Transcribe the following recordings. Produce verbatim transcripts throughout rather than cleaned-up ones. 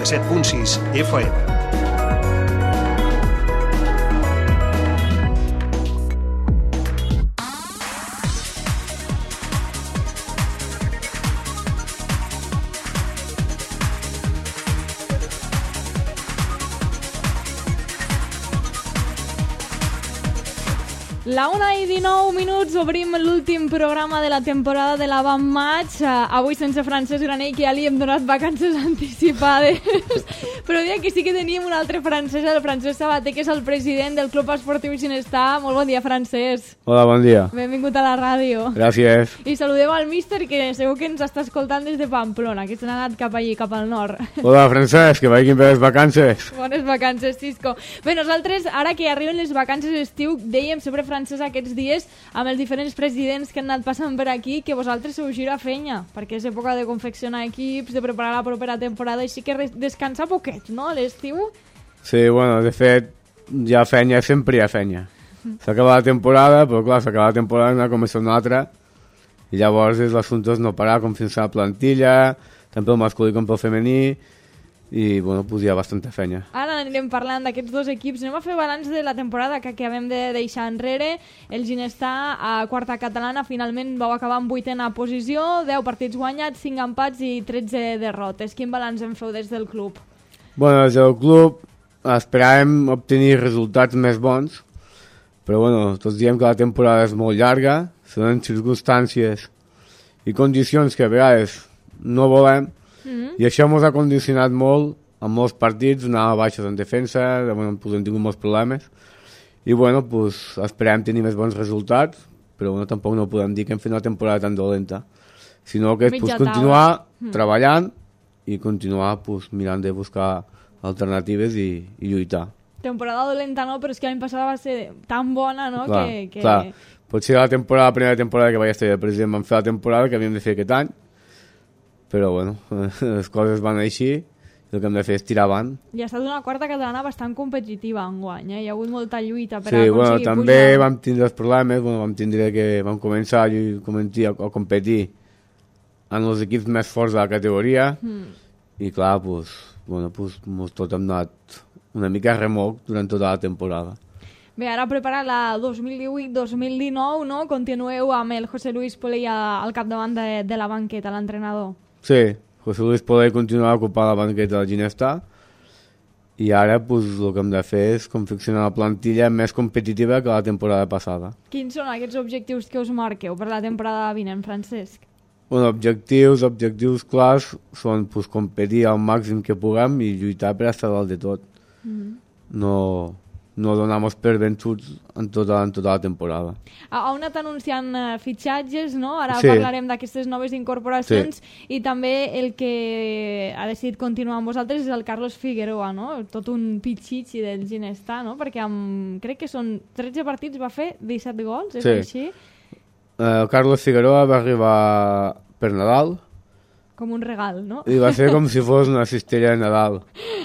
noranta-set punt sis F M. La una i dinou minuts, obrim l'últim programa de la temporada de l'avantmatch. Uh, avui sense Francesc Granell, que ja li hem donat vacances anticipades. Però dia que sí que teníem un altre francès, el Francesc Sabater, que és el president del Club Esportiu Ginestar. Molt bon dia, Francesc. Hola, bon dia. Benvingut a la ràdio. Gràcies. I saludem al míster, que segur que ens està escoltant des de Pamplona, que se n'ha anat cap allí, cap al nord. Hola, Francesc, que vagin bé les vacances. Bones vacances, Cisco. Bé, nosaltres, ara que arriben les vacances d'estiu, dèiem sempre, Francesc, aquests dies, amb els diferents presidents que han anat passant per aquí, que vosaltres sou gira fenya, perquè és època de confeccionar equips, de preparar la propera temporada, així que descansa poquet, no?, a l'estiu? Sí, bueno, de fet, ja fenya, sempre hi ha fenya. S'acaba la temporada, però clar, s'acaba la temporada i no comença una altra, i llavors és l'assumpte no parar, com fins a la plantilla, tant pel masculí com pel femení, i bueno, pues hi ha bastanta fenya. Ara anirem parlant d'aquests dos equips. Anem a fer balanç de la temporada que acabem de deixar enrere. El Ginestar, a quarta catalana, finalment vau acabar en vuitena posició, deu partits guanyats, cinc empats i tretze derrotes. Quin balanç en feu des del club? Bueno, des del club esperàvem obtenir resultats més bons, però bueno, tots diem que la temporada és molt llarga, són circumstàncies i condicions que a vegades no volem, Mm-hmm. i això ens ha condicionat molt en molts partits, anava baixes en defensa, bueno, pues, hem tingut molts problemes i bueno, pues, esperem tenir més bons resultats, però bueno, tampoc no podem dir que hem fet una temporada tan dolenta, sinó que és pues, continuar mm. treballant i continuar pues, mirant de buscar alternatives i, i lluitar. Temporada dolenta no, però és que l'any passat va ser tan bona, no? Clar, que, que... clar. Potser la temporada, la primera temporada que vaig estar de president vam fer la temporada que havíem de fer aquest any, però bueno, les coses van així i el que hem de fer és tirar avant. I ha estat una quarta catalana bastant competitiva enguany, eh? Hi ha hagut molta lluita per sí, a aconseguir bueno, pujar. també vam tindre els problemes, bueno, vam tindre que vam començar a, comentir, a, a competir en els equips més forts de la categoria mm. i clar, pues, bueno, pues, tot hem anat una mica remolc durant tota la temporada. Bé, ara preparar la dos mil divuit dos mil dinou, no? Continueu amb el José Luis Poley al capdavant de, de la banqueta, l'entrenador. Sí, José Luis Poley continua ocupant la banqueta del Ginestar i ara pues, el que hem de fer és confeccionar una plantilla més competitiva que la temporada passada. Quins són aquests objectius que us marqueu per la temporada vinent, Francesc? Bueno, objectius, objectius clars són pues, competir al màxim que puguem i lluitar per estar dalt de tot. Mm-hmm. No... no donamos per vençuts en tota, en tota la temporada. Heu anat anunciant uh, fitxatges, no? Ara sí. parlarem d'aquestes noves incorporacions sí. i també el que ha decidit continuar amb vosaltres és el Carlos Figueroa, no? Tot un pitxitxi del Ginestar, no? Perquè amb, crec que són tretze partits, va fer disset gols, és sí. així? El Carlos Figueroa va arribar per Nadal. Com un regal, no? I va ser com si fos una cistella de Nadal.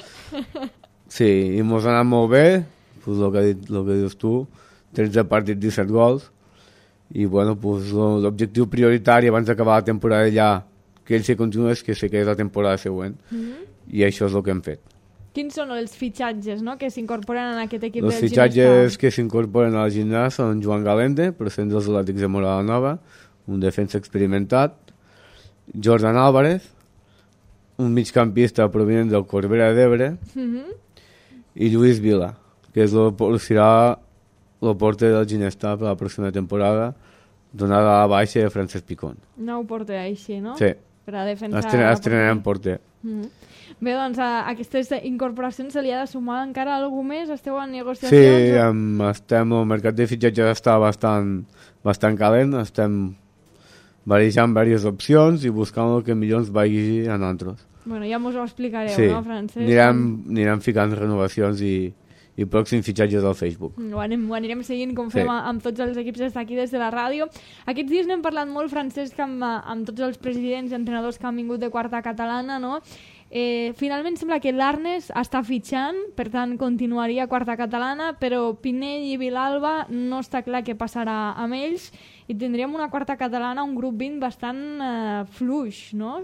Sí, i mos ha anat molt bé, pues lo que, lo que dius tu, tretze partits, disset gols, i bueno, pues l'objectiu prioritari abans d'acabar la temporada ja, que ell se continua, és que se quedi la temporada següent, mm-hmm. i això és el que hem fet. Quins són els fitxatges, no?, que s'incorporen en aquest equip els del Ginestar? Els fitxatges que s'incorporen al Ginestar són Joan Galende, procedent dels Atlètics de Morada Nova, un defensa experimentat, Jordan Álvarez, un migcampista provinent del Corbera d'Ebre, mm-hmm. i Lluís Vila, que és el, serà el porter del Ginestar per la pròxima temporada, donada a la baixa de Francesc Picón. Nou porter així, no? Sí. Per a defensar... Estren, estrenarem porter. Mm-hmm. Bé, doncs a aquestes incorporacions se li ha de sumar encara algú més? Esteu en negociacions? Sí, em, estem, el mercat de fitxatges està bastant, bastant calent, estem barejant diverses opcions i buscant el que millor ens vagi a nosaltres. Bueno, ja mos ho explicareu, sí. no, Francesc? Anirem, anirem ficant renovacions i i pròxims fitxatges al Facebook. Ho, anem, ho anirem seguint com fem sí. amb tots els equips des d'aquí, des de la ràdio. Aquests dies n'hem parlat molt, Francesc, amb, amb tots els presidents i entrenadors que han vingut de quarta catalana, no? Eh, finalment sembla que l'Arnes està fitxant, per tant continuaria a quarta catalana, però Pinell i Vilalba no està clar què passarà amb ells i tindríem una quarta catalana, un grup vint bastant eh, fluix, no?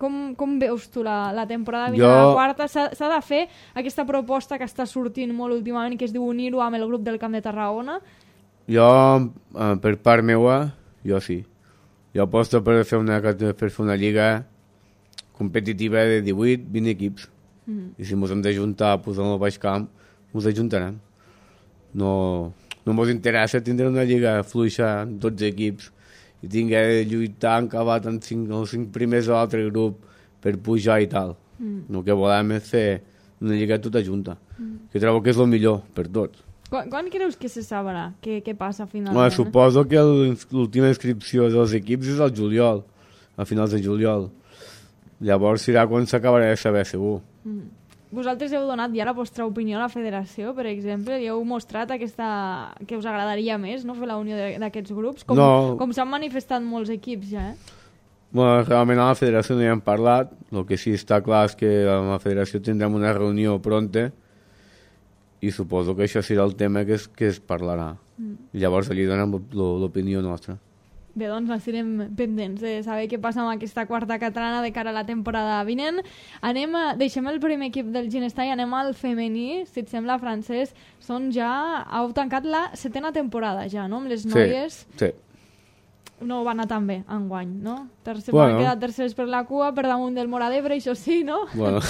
com, com veus tu la, la temporada vinent Jo... a la quarta? S'ha de fer aquesta proposta que està sortint molt últimament, que es diu unir-ho amb el grup del Camp de Tarragona? Jo, eh, per part meva, jo sí. Jo aposto per fer una, per fer una lliga competitiva de divuit vint equips. Mm. I si ens hem d'ajuntar posant el baix camp, ens ajuntarem. No, no ens interessa tindre una lliga fluixa amb dotze equips i tingué de lluitar encabat en cinc, els cinc primers de l'altre grup per pujar i tal. Mm. El que volem és fer una lliga tota junta, mm. que trobo que és el millor per tots. Quan, quan creus que se sabrà? Què, què passa finalment? Bueno, suposo que l'última inscripció dels equips és al juliol, a finals de juliol. Llavors serà quan s'acabarà de saber, segur. Mm. Vosaltres heu donat ja la vostra opinió a la federació, per exemple, i heu mostrat aquesta... que us agradaria més, no?, fer la unió d'aquests grups, com, no. com s'han manifestat molts equips ja, eh? Bueno, realment a la federació no hi hem parlat, el que sí està clar és que a la federació tindrem una reunió pronta i suposo que això serà el tema que es, que es parlarà. Mm. Llavors allí donem l'opinió nostra. Bé, doncs estarem pendents de saber què passa amb aquesta quarta catalana de cara a la temporada vinent. Anem a, deixem el primer equip del Ginestar i anem al femení. Si et sembla, Francesc, són ja... heu tancat la setena temporada ja, no?, amb les noies. Sí, sí. No va anar tan bé enguany, no? Tercer, bueno. Van quedar tercers per la cua, per damunt del Móra d'Ebre, això sí, no? Bueno,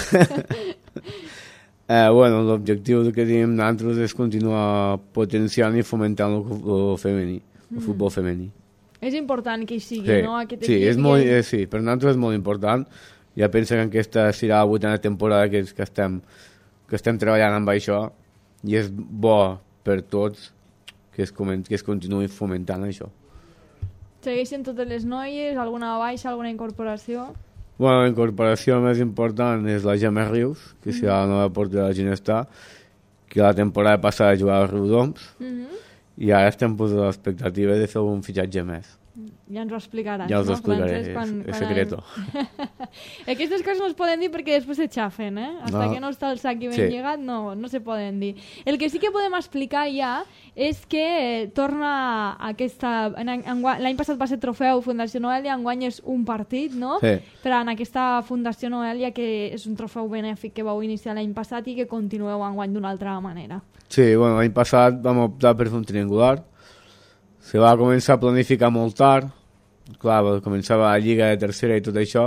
eh, bueno l'objectiu que tenim nosaltres és continuar potenciant i fomentant el, el femení, el mm. futbol femení. És important que hi sigui, sí, no? Aquest sí, és que... molt, eh, sí, per nosaltres és molt important. Ja penso que aquesta serà la vuitena temporada que, que, estem, que estem treballant amb això i és bo per tots que es, que es continuï fomentant això. Segueixen totes les noies? Alguna baixa, alguna incorporació? Bueno, la incorporació més important és la Gemma Rius, que mm. serà la nova portera del Ginestar, que la temporada passada jugava a Riudoms, mm -hmm. i ara estem posant l'expectativa de fer un fitxatge més. Ja ens ho explicaràs, ja us ho no? explicaré, és, quan, és quan secreto. Aquestes coses no es poden dir perquè després se xafen, eh? Hasta no. que no està el sac ben sí. llegat no, no se poden dir. El que sí que podem explicar ja és que torna aquesta... L'any passat va ser trofeu Fundació Noelia, enguany és un partit, no? Sí. Però en aquesta Fundació Noelia, que és un trofeu benèfic que vau iniciar l'any passat i que continueu enguany d'una altra manera. Sí, bueno, l'any passat vam optar per fer un triangular. Se va començar a planificar molt tard, clar, començava la lliga de tercera i tot això,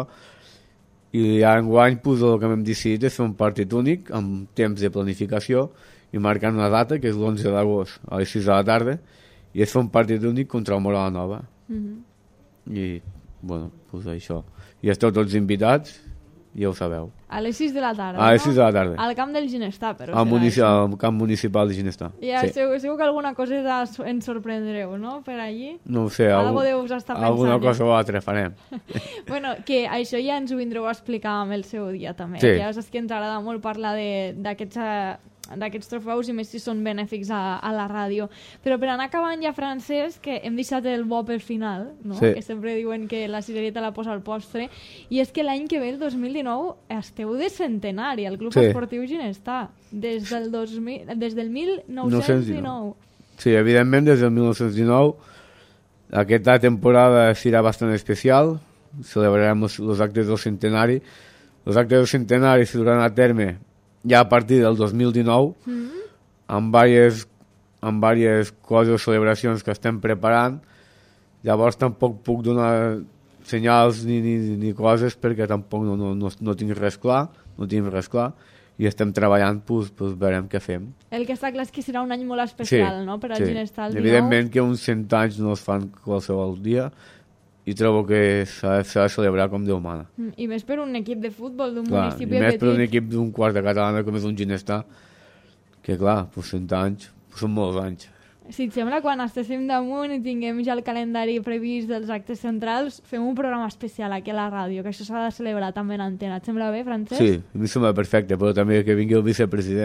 i enguany pues, el que hem decidit és fer un partit únic amb temps de planificació i marcant una data, que és l'onze d'agost a les sis de la tarda, i és fer un partit únic contra el Móra la Nova. Mm-hmm. I, bueno, pues això. I esteu tots invitats, ja ho sabeu. A les sis de la tarda, A les no? sis de la tarda. Al camp del Ginestar, però. Al, munici al camp municipal de Ginestar. Ja, sí. segur, segur que alguna cosa ens sorprendreu, no?, per allí. No ho sé, algú, deus estar pensant, alguna cosa o altra farem. Bueno, que això ja ens ho vindreu a explicar amb el seu dia, també. Sí. Ja saps que ens agrada molt parlar d'aquests d'aquests trofeus i més si són benèfics a, a la ràdio. Però per anar acabant ja, Francesc, que hem deixat el bo per final, no? Sí. Que sempre diuen que la cirereta la posa al postre, i és que l'any que ve, el dos mil dinou, esteu de centenari, el Club sí. Esportiu Ginestar, des del, dos mil, des del mil nou-cents dinou. Sí, evidentment, des del mil nou-cents dinou. Aquesta temporada serà bastant especial, celebrarem els, els actes del centenari. Els actes del centenari se duran a terme ja a partir del dos mil dinou, mm-hmm. amb diverses, amb diverses coses o celebracions que estem preparant. Llavors tampoc puc donar senyals ni, ni, ni coses perquè tampoc no, no, no, no tinc res clar, no tinc res clar, i estem treballant, doncs, doncs veurem què fem. El que està clar és que serà un any molt especial, sí, no?, per al sí. Ginestar el dinou. Evidentment que uns cent anys no es fan qualsevol dia, i trobo que s'ha de celebrar com Déu mana. I més per un equip de futbol d'un clar, municipi petit. I més petit. per un equip d'un quart de catalana com és un Ginestar, que clar, pues cent anys, pues són molts anys. Si et sembla, quan estéssim damunt i tinguem ja el calendari previst dels actes centrals, fem un programa especial aquí a la ràdio, que això s'ha de celebrar també en antena. Et sembla bé, Francesc? Sí, a mi sembla perfecte, però també que vingui el vicepresident.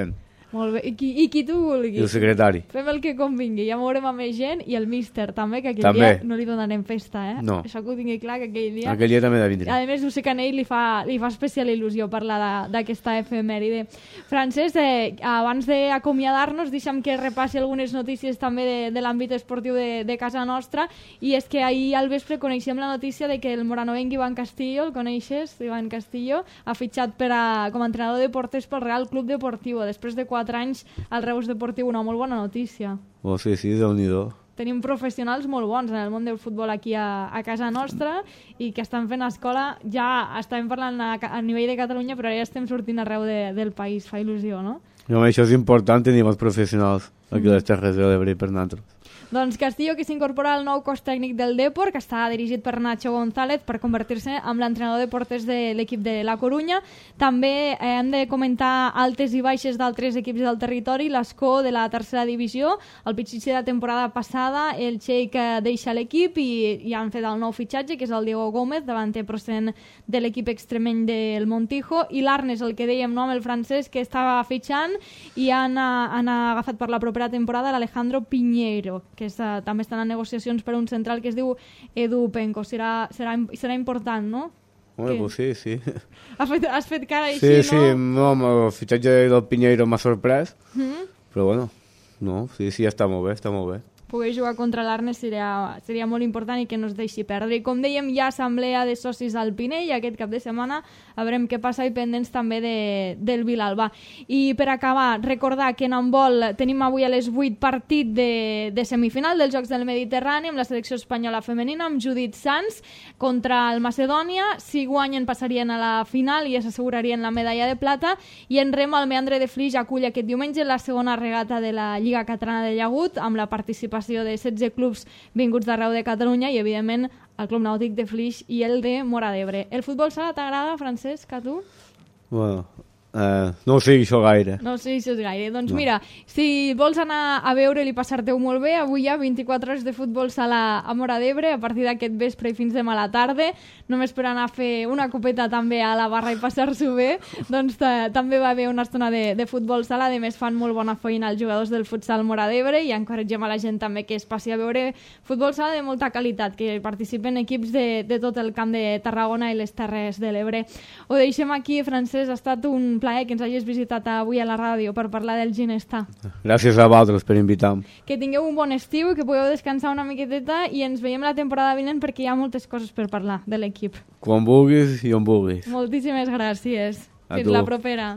Molt bé. I qui, i qui tu vulguis. I el secretari. Fem el que convingui. Ja mourem amb més gent i el míster també, que aquell també. dia no li donarem festa, eh? No. Això que ho tingui clar, que aquell dia... Aquell dia també ha de vindre. A més, ho sé que a ell li fa, li fa especial il·lusió parlar d'aquesta efemèride. Francesc, eh, abans d'acomiadar-nos, deixa'm que repassi algunes notícies també de, de l'àmbit esportiu de, de casa nostra, i és que ahir al vespre coneixem la notícia de que el moranovenc Ivan Castillo, el coneixes, Ivan Castillo, ha fitxat per a, com a entrenador de porters pel Real Club Deportivo, després de quatre anys al Reus Deportiu. Una molt bona notícia. Oh, sí, sí, Déu-n'hi-do. Tenim professionals molt bons en el món del futbol aquí a, a casa nostra i que estan fent escola. Ja estàvem parlant a, a nivell de Catalunya, però ja estem sortint arreu de, del país. Fa il·lusió, no? No, això és important, tenir els professionals aquí a les Terres de l'Ebre per nosaltres. Doncs Castillo, que s'incorpora al nou cos tècnic del Depor, que està dirigit per Nacho González, per convertir-se en l'entrenador de porters de l'equip de la Corunya. També eh, hem de comentar altes i baixes d'altres equips del territori. L'Escó, de la tercera divisió, el pitxitxi de la temporada passada, el Xeic eh, deixa l'equip i, i han fet el nou fitxatge, que és el Diego Gómez, davanter procedent de l'equip extremeny del Montijo, i l'Arnes, el que dèiem, no, amb el francès, que estava fitxant, i han, han agafat per la propera temporada l'Alejandro Piñeiro, que és, uh, també estan en negociacions per un central que es diu Edu Penco. Serà, serà, serà important, no? Home, pues sí, sí. Has fet, has fet cara així, sí, no? Sí, sí, no, el fitxatge del Piñeiro m'ha sorprès, Mm-hmm. però bueno, no, sí, sí, està molt bé, està molt bé. Poder jugar contra l'Arnes seria, seria molt important i que no es deixi perdre. I com dèiem, hi ha assemblea de socis al Pinell aquest cap de setmana, a veurem què passa, i pendents també de, del Vilalba. I per acabar, recordar que en handbol tenim avui a les vuit partit de, de semifinal dels Jocs del Mediterrani amb la selecció espanyola femenina, amb Judit Sanz contra el Macedònia. Si guanyen passarien a la final i s'assegurarien la medalla de plata. I en rem, el Meandre de Flix acull aquest diumenge la segona regata de la Lliga Catalana de Llagut, amb la participació de setze clubs vinguts d'arreu de Catalunya i, evidentment, el Club Nàutic de Flix i el de Móra d'Ebre. El futbol sala t'agrada, Francesc, a tu? Bueno, eh, no ho sé això gaire. No sé si és gaire. Doncs no. Mira, si vols anar a veure-li i passar-te-ho molt bé, avui hi ha vint-i-quatre hores de futbol sala a Móra d'Ebre, a partir d'aquest vespre i fins demà a la tarda, només per anar a fer una copeta també a la barra i passar-s'ho bé, doncs també va haver una estona de, de futbol sala. A més, fan molt bona feina els jugadors del futsal Móra d'Ebre i encoratgem a la gent també que es passi a veure futbol sala de molta qualitat, que participen equips de, de tot el camp de Tarragona i les Terres de l'Ebre. Ho deixem aquí, Francesc, ha estat un plaer que ens hagis visitat avui a la ràdio per parlar del Ginestar. Gràcies a vosaltres per invitar-me. Que tingueu un bon estiu, que pugueu descansar una miqueteta i ens veiem la temporada vinent perquè hi ha moltes coses per parlar de l'equip. Quan vulguis i on vulguis. Moltíssimes gràcies. A Fins tu. la propera.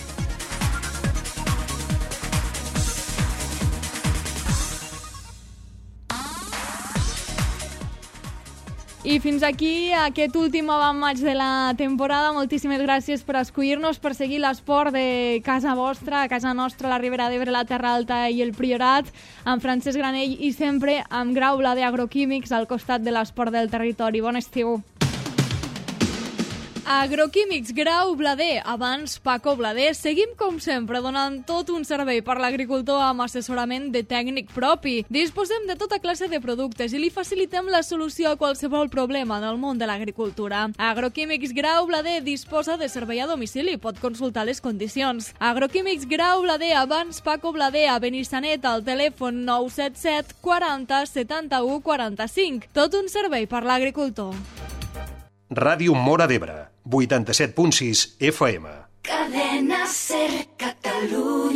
I fins aquí aquest últim avantmatx de la temporada. Moltíssimes gràcies per escollir-nos, per seguir l'esport de casa vostra, a casa nostra, la Ribera d'Ebre, la Terra Alta i el Priorat, amb Francesc Granell i sempre amb Grau Blader Agroquímics al costat de l'esport del territori. Bon estiu. Agroquímics Grau Blader, abans Paco Blader. Seguim, com sempre, donant tot un servei per l'agricultor amb assessorament de tècnic propi. Disposem de tota classe de productes i li facilitem la solució a qualsevol problema del món de l'agricultura. Agroquímics Grau Blader disposa de servei a domicili. Pot consultar les condicions. Agroquímics Grau Blader, abans Paco Blader, a Benissanet, al telèfon nou set set quaranta setanta-u quaranta-cinc. Tot un servei per l'agricultor. Ràdio Móra d'Ebre, vuitanta-set punt sis F M. Cadena Ser Catalunya.